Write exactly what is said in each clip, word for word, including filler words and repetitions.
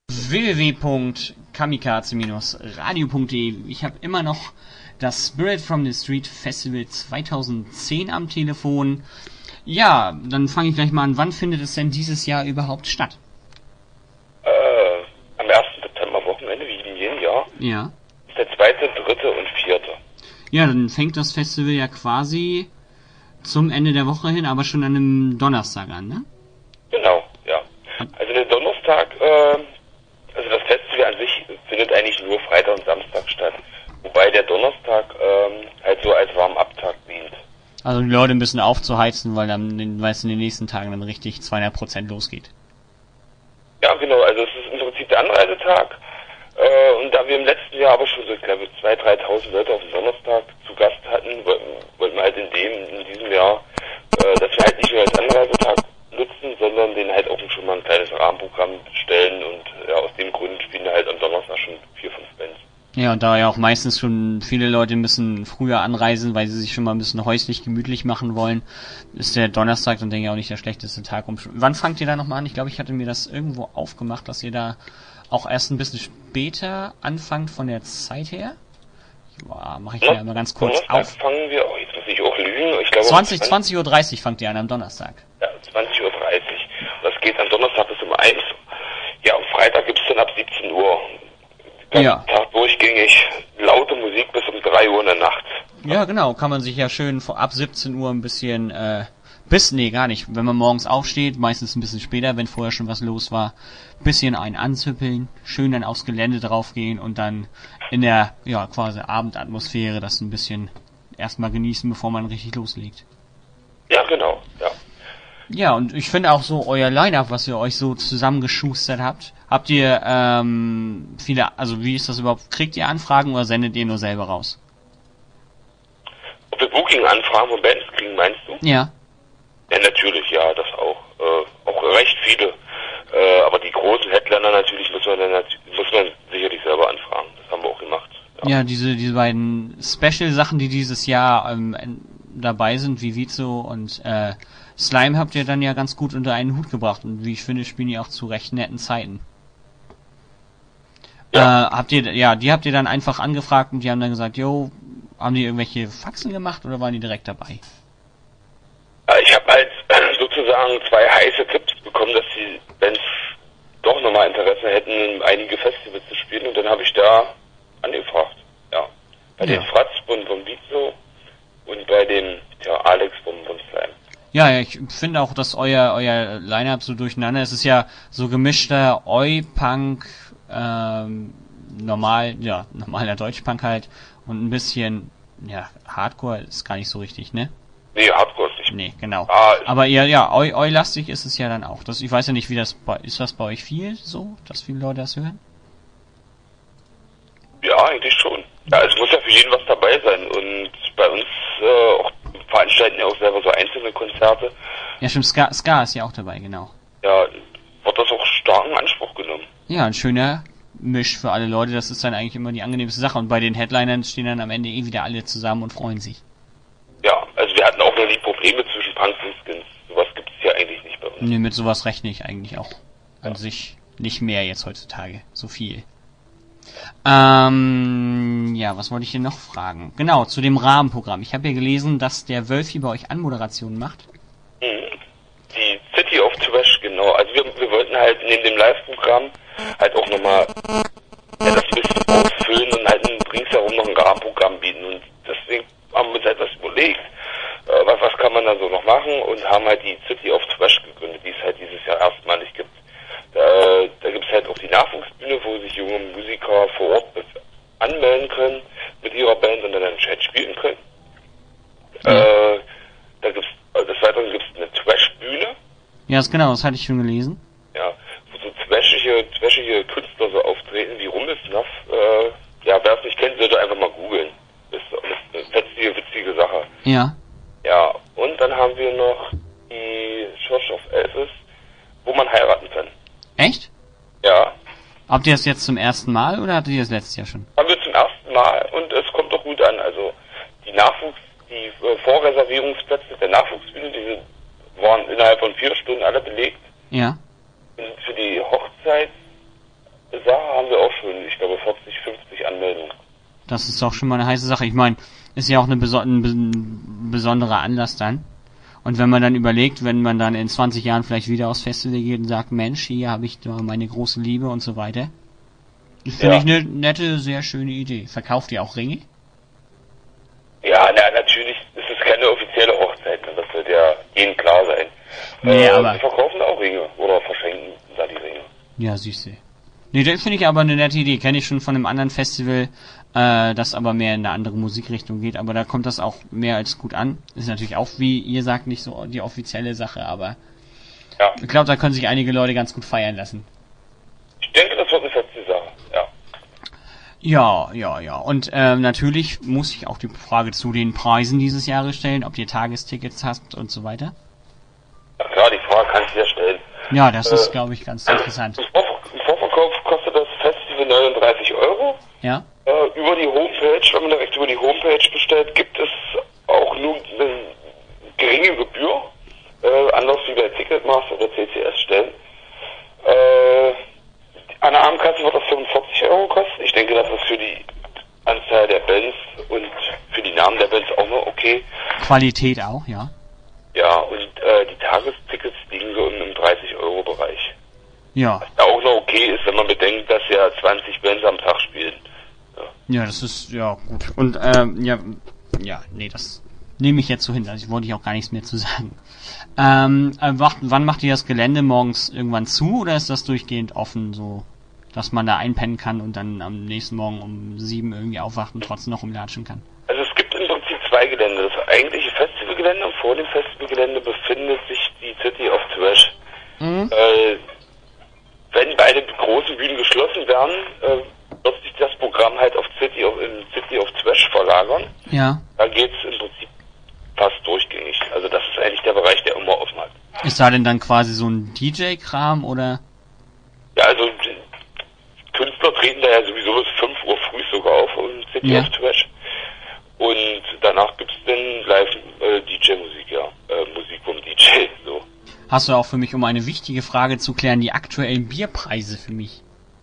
w w w punkt kamikaze Bindestrich radio punkt d e. Ich habe immer noch das Spirit from the Street Festival zweitausendzehn am Telefon. Ja, dann fange ich gleich mal an. Wann findet es denn dieses Jahr überhaupt statt? Äh, am ersten September, Wochenende, wie in jedem Jahr. Ja. Ist der zweite, dritte und vierte. Ja, dann fängt das Festival ja quasi zum Ende der Woche hin, aber schon an einem Donnerstag an, ne? Genau, ja. Also der Donnerstag, äh, also das Festival an sich findet eigentlich nur Freitag und Samstag statt. Wobei der Donnerstag ähm, halt so als Warm-Up-Tag dient. Also die Leute ein bisschen aufzuheizen, weil dann, weil es in den nächsten Tagen dann richtig zweihundert Prozent losgeht. Ja, genau, also es ist im Prinzip der Anreisetag. Äh, und da wir im letzten Jahr aber schon so, ich glaube, zweitausend, dreitausend Leute auf dem Donnerstag zu Gast hatten, wollten, wollten wir halt in dem, in diesem Jahr, äh, dass wir halt nicht nur als Anreisetag nutzen, sondern den halt auch schon mal ein kleines Rahmenprogramm stellen und ja, aus dem Grund spielen wir halt am Donnerstag schon vier, fünf Bands. Ja, und da ja auch meistens schon viele Leute ein bisschen früher anreisen, weil sie sich schon mal ein bisschen häuslich gemütlich machen wollen, ist der Donnerstag dann, denke ich, auch nicht der schlechteste Tag. Um Wann fangt ihr da nochmal an? Ich glaube, ich hatte mir das irgendwo aufgemacht, dass ihr da auch erst ein bisschen später anfangt von der Zeit her. Boah, mache ich ja mal ganz kurz Donnerstag auf. fangen wir, oh, jetzt muss ich auch lügen. Ich glaube, zwanzig, zwanzig Uhr dreißig fangt ihr an am Donnerstag. Ja, zwanzig Uhr dreißig. Das geht am Donnerstag bis um eins. Ja, am Freitag gibt's dann ab siebzehn Uhr. Den Ja. ganzen Tag durchgängig laute Musik bis um drei Uhr in der Nacht. Ja, genau, kann man sich ja schön vor ab siebzehn Uhr ein bisschen, äh, bis, nee, gar nicht, wenn man morgens aufsteht, meistens ein bisschen später, wenn vorher schon was los war, bisschen einen anzüppeln, schön dann aufs Gelände draufgehen und dann in der, ja, quasi Abendatmosphäre das ein bisschen erstmal genießen, bevor man richtig loslegt. Ja, genau, ja. Ja, und ich finde auch so euer Line-Up, was ihr euch so zusammengeschustert habt. Habt ihr ähm, viele, also wie ist das überhaupt? Kriegt ihr Anfragen oder sendet ihr nur selber raus? Ob wir Booking-Anfragen von Bands kriegen, meinst du? Ja. Ja, natürlich, ja, das auch. Äh, auch recht viele. Äh, aber die großen Headliner natürlich muss man dann nat- muss man sicherlich selber anfragen. Das haben wir auch gemacht. Ja, Ja, diese diese beiden Special-Sachen, die dieses Jahr ähm, dabei sind, wie Vizo und äh, Slime, habt ihr dann ja ganz gut unter einen Hut gebracht. Und wie ich finde, spielen die auch zu recht netten Zeiten. Ja. Äh, habt ihr, ja, die habt ihr dann einfach angefragt und die haben dann gesagt, yo, haben die irgendwelche Faxen gemacht oder waren die direkt dabei? Äh, ich habe halt äh, sozusagen zwei heiße Tipps bekommen, dass die Bands doch nochmal Interesse hätten, einige Festivals zu spielen, und dann habe ich da angefragt. Ja. Bei Ja. den Fratz von, von Vizo und bei dem ja, Alex vom, vom Slime. Ja, ja, ich finde auch, dass euer euer Line-Up so durcheinander ist. Es ist ja so gemischter Oi-Punk, ähm, normal, ja, normaler Deutschpunk halt und ein bisschen, ja, Hardcore ist gar nicht so richtig, ne? Nee, Hardcore ist nicht. Nee, genau. Ah, Aber ihr, ja, Eu- Eu-lastig ist es ja dann auch. Das, ich weiß ja nicht, wie das bei, ist das bei euch viel so, dass viele Leute das hören? Ja, eigentlich schon. Ja, es muss ja für jeden was dabei sein, und bei uns äh, auch veranstalten ja auch selber so einzelne Konzerte. Ja, stimmt, Ska, Ska ist ja auch dabei, genau. Ja, wird das auch stark in Anspruch genommen. Ja, ein schöner Misch für alle Leute, das ist dann eigentlich immer die angenehmste Sache. Und bei den Headlinern stehen dann am Ende eh wieder alle zusammen und freuen sich. Ja, also wir hatten auch noch nie Probleme zwischen Punks und Skins. Sowas gibt es ja eigentlich nicht bei uns. Nee, mit sowas rechne ich eigentlich auch an ja. sich nicht mehr jetzt heutzutage. So viel. Ähm, ja, was wollte ich hier noch fragen? Genau, zu dem Rahmenprogramm. Ich habe ja gelesen, dass der Wölfi bei euch Anmoderationen macht. Mhm. Die City of Trash, genau. Also wir, wir wollten halt neben dem Live-Programm halt auch nochmal ja, das ein bisschen ausfüllen und halt ringsherum noch ein Rahmenprogramm bieten. Und deswegen haben wir uns halt was überlegt, äh, was, was kann man da so noch machen, und haben halt die City of Trash gegründet, die es halt dieses Jahr erstmalig gibt. Da, da gibt es halt auch die Nachwuchsbühne, wo sich junge Musiker vor Ort anmelden können mit ihrer Band und dann einen Chat spielen können. Mhm. Äh, da gibt's, des Weiteren gibt es eine Trash-Bühne. Ja, das genau, das hatte ich schon gelesen. Ja, wo so trashige, trashige Künstler so auftreten wie Rummelsnuff. Äh, ja, wer es nicht kennt, sollte einfach mal googeln. Das ist eine witzige, witzige Sache. Ja. Ja, und dann haben wir noch die Church of Elvis, wo man heiraten kann. Echt? Ja. Habt ihr das jetzt zum ersten Mal oder hattet ihr das letztes Jahr schon? Haben wir zum ersten Mal, und es kommt doch gut an. Also die Nachwuchs, die äh, Vorreservierungsplätze der Nachwuchsbühne, die sind, waren innerhalb von vier Stunden alle belegt. Ja. Und für die Hochzeit, Sache haben wir auch schon, ich glaube, vierzig, fünfzig Anmeldungen. Das ist doch schon mal eine heiße Sache. Ich meine, ist ja auch eine beso- ein, ein besonderer Anlass dann. Und wenn man dann überlegt, wenn man dann in zwanzig Jahren vielleicht wieder aufs Festival geht und sagt, Mensch, hier habe ich da meine große Liebe und so weiter. Das finde Ja. ich eine nette, sehr schöne Idee. Verkauft ihr auch Ringe? Ja, na, natürlich ist es keine offizielle Hochzeit, ne? Das wird ja jedem klar sein. Nee, äh, aber- Wir verkaufen auch Ringe oder verschenken da die Ringe. Ja, siehste. Nee, das finde ich aber eine nette Idee. Kenne ich schon von einem anderen Festival, äh, das aber mehr in eine andere Musikrichtung geht. Aber da kommt das auch mehr als gut an. Ist natürlich auch, wie ihr sagt, nicht so die offizielle Sache, aber Ja. ich glaube, da können sich einige Leute ganz gut feiern lassen. Ich denke, das wird eine feste Sache, ja. Ja, ja, ja. Und ähm, natürlich muss ich auch die Frage zu den Preisen dieses Jahres stellen, ob ihr Tagestickets habt und so weiter. Ja klar, die Frage kannst du ja stellen. Ja, das Äh, ist, glaube ich, ganz interessant. Im, Vor Im Vorverkauf kostet das Festival neununddreißig Euro. Ja? Äh, über die Homepage, wenn man direkt über die Homepage bestellt, gibt es auch nur eine geringe Gebühr. Äh, anders wie bei Ticketmaster oder C C S-Stellen. Äh, an der Abendkasse wird das fünfundvierzig Euro kosten. Ich denke, das ist für die Anzahl der Bands und für die Namen der Bands auch noch okay. Qualität auch, ja. Ja, und äh, die Tagestickets liegen so im, im dreißig Euro Bereich. Ja. Was ja auch noch okay ist, wenn man bedenkt, dass ja zwanzig Bands am Tag spielen. Ja. Ja, das ist, ja, gut. Und, ähm, ja, ja, nee, das nehme ich jetzt so hin. Also, wollte ich auch gar nichts mehr zu sagen. Ähm, äh, wacht, wann macht ihr das Gelände morgens irgendwann zu oder ist das durchgehend offen, so, dass man da einpennen kann und dann am nächsten Morgen um sieben irgendwie aufwacht und trotzdem noch umlatschen kann? Also es gibt im Prinzip zwei Gelände. Das eigentliche Festivalgelände und vor dem Festivalgelände befindet sich die City of Thrash. Mhm. Äh, wenn beide großen Bühnen geschlossen werden, äh, wird sich das Programm halt auf City of, in City of Thrash verlagern. Ja. Da geht es im Prinzip fast durchgängig. Also das ist eigentlich der Bereich, der immer offen hat. Ist da denn dann quasi so ein D J-Kram oder? Ja, also die Künstler treten da ja sowieso bis fünf Uhr früh sogar auf in City Ja. of Thrash. Und danach gibt's dann live äh, D J-Musik, ja. Äh, Musik vom D J, so. Hast du auch für mich, um eine wichtige Frage zu klären, die aktuellen Bierpreise für mich?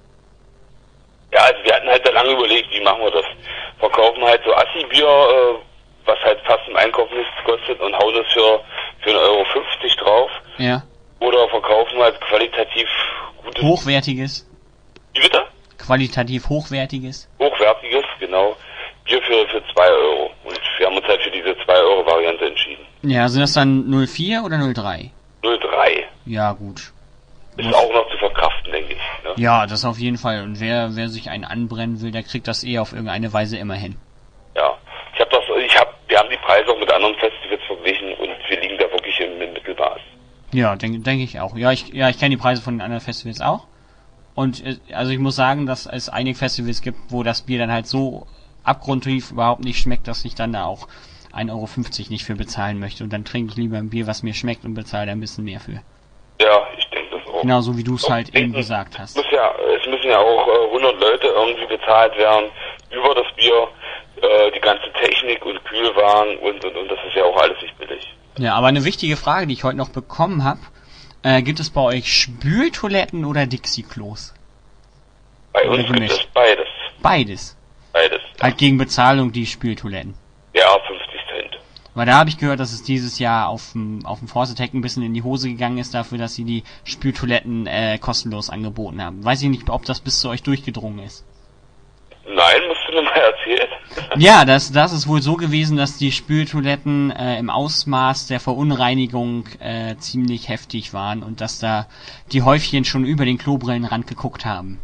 Ja, also wir hatten halt da lange überlegt, wie machen wir das. Verkaufen halt so Assi-Bier, äh, was halt fast im Einkauf nichts kostet und hauen das für, für einen Euro fünfzig drauf. Ja. Oder verkaufen halt qualitativ gutes... Hochwertiges? Wie bitte? Qualitativ hochwertiges? Hochwertiges, genau. Bier für, für zwei Euro. Und wir haben uns halt für diese zwei Euro Variante entschieden. Ja, sind das dann null vier oder null drei? null drei. Ja, gut. Ist Muss- auch noch zu verkraften, denke ich. Ne? Ja, das auf jeden Fall. Und wer, wer sich einen anbrennen will, der kriegt das eh auf irgendeine Weise immer hin. Ja. Ich habe das, ich habe, wir haben die Preise auch mit anderen Festivals verglichen und wir liegen da wirklich im, im Mittelmaß. Ja, denke denk ich auch. Ja, ich, ja, ich kenne die Preise von den anderen Festivals auch. Und äh, also ich muss sagen, dass es einige Festivals gibt, wo das Bier dann halt so abgrundtief überhaupt nicht schmeckt, dass ich dann da auch ein Euro fünfzig nicht für bezahlen möchte. Und dann trinke ich lieber ein Bier, was mir schmeckt und bezahle da ein bisschen mehr für. Ja, ich denke das auch. Genauso wie du es halt eben denken, gesagt Es, hast. muss ja, es müssen ja auch äh, hundert Leute irgendwie bezahlt werden über das Bier, äh, die ganze Technik und Kühlwagen und, und, und das ist ja auch alles nicht billig. Ja, aber eine wichtige Frage, die ich heute noch bekommen habe, äh, gibt es bei euch Spültoiletten oder Dixie-Klos? Bei Oder uns gibt gemischt? es beides. Beides. Beides. Ja, Halt gegen Bezahlung die Spültoiletten. ja fünfzig Cent. Weil da habe ich gehört, dass es dieses Jahr auf dem auf dem Forsetech ein bisschen in die Hose gegangen ist dafür, dass sie die Spültoiletten äh, kostenlos angeboten haben. Weiß ich nicht, ob das bis zu euch durchgedrungen ist. Nein, musst du mir mal erzählen. Ja, das das ist wohl so gewesen, dass die Spültoiletten äh, im Ausmaß der Verunreinigung äh, ziemlich heftig waren und dass da die Häufchen schon über den Klobrillenrand geguckt haben.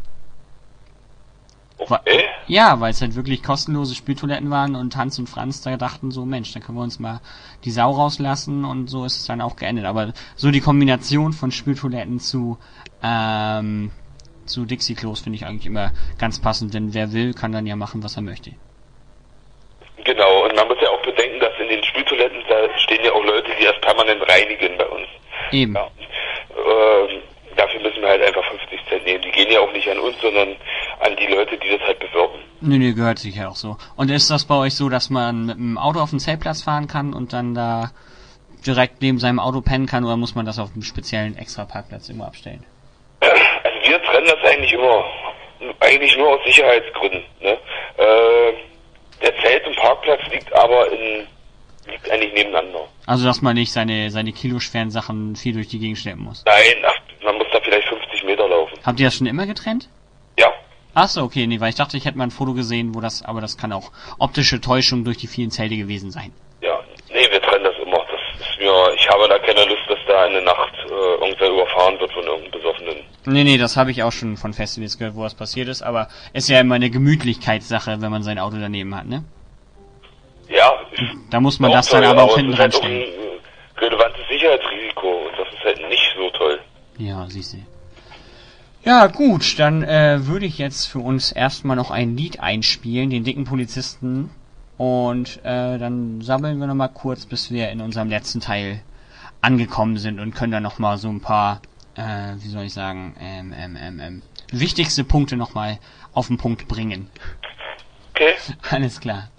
Wa- Okay. Ja, weil es halt wirklich kostenlose Spültoiletten waren und Hans und Franz da dachten so, Mensch, dann können wir uns mal die Sau rauslassen und so ist es dann auch geendet. Aber so die Kombination von Spültoiletten zu ähm, zu Dixie-Klos finde ich eigentlich immer ganz passend, denn wer will, kann dann ja machen, was er möchte. Genau, und man muss ja auch bedenken, dass in den Spültoiletten, da stehen ja auch Leute, die das permanent reinigen bei uns. Eben. Ja. Ähm, dafür müssen wir halt einfach fünfzig Cent nehmen. Die gehen ja auch nicht an uns, sondern an die Leute, die das halt bewirben. Nö, nö, gehört sich ja auch so. Und ist das bei euch so, dass man mit dem Auto auf den Zeltplatz fahren kann und dann da direkt neben seinem Auto pennen kann, oder muss man das auf einem speziellen Extra-Parkplatz irgendwo abstellen? Also wir trennen das eigentlich immer eigentlich nur aus Sicherheitsgründen. Ne? Äh, der Zelt- und Parkplatz liegt aber in, liegt eigentlich nebeneinander. Also, dass man nicht seine, seine kiloschweren Sachen viel durch die Gegend schleppen muss. Nein, ach, man muss da vielleicht fünfzig Meter laufen. Habt ihr das schon immer getrennt? Ja. Ach so, okay, nee, weil ich dachte, ich hätte mal ein Foto gesehen, wo das, aber das kann auch optische Täuschung durch die vielen Zelte gewesen sein. Ja, nee, wir trennen das immer. Das ist mir, ich habe da keine Lust, dass da eine Nacht äh, irgendwer überfahren wird von irgendeinem Besoffenen. Nee, nee, das habe ich auch schon von Festivals gehört, wo das passiert ist, aber ist ja immer eine Gemütlichkeitssache, wenn man sein Auto daneben hat, ne? Ja. Da muss man auch das toll, dann aber auch aber hinten es ist halt ranstellen. auch ein äh, relevantes Sicherheitsrisiko und das ist halt nicht so toll. Ja, siehst du. Ja, gut, dann äh, würde ich jetzt für uns erstmal noch ein Lied einspielen, den dicken Polizisten, und äh, dann sammeln wir nochmal kurz, bis wir in unserem letzten Teil angekommen sind und können dann nochmal so ein paar, äh, wie soll ich sagen, ähm, ähm, ähm, ähm, wichtigste Punkte nochmal auf den Punkt bringen. Okay. Alles klar.